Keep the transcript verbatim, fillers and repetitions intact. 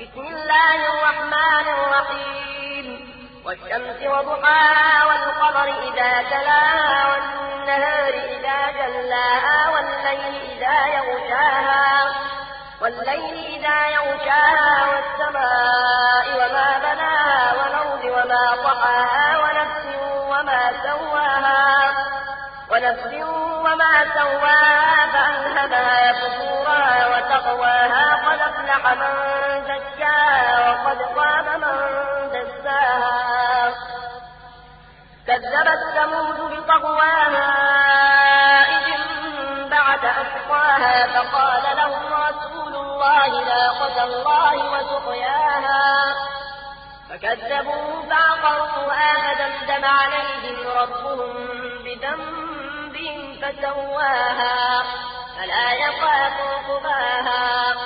بسم الله الرحمن الرحيم والشمس وضحاها والقمر إذا تلاها والنهار إذا جلاها والليل إذا يغشاها والليل إذا يغشاها والسماء وما بناها والأرض وما طحاها ونفس وما سواها ونفس وما سواها فألهمها فجورها وتقواها قد أفلح من زكاها وقد خاب من دساها كذبت ثمود بطغواها إذ انبعث أشقاها فقال لهم رسول الله ناقة الله وسقياها فكذبوه فعقروها فدمدم عليهم ربهم بذنبهم فسواها فلا يخاف عقباها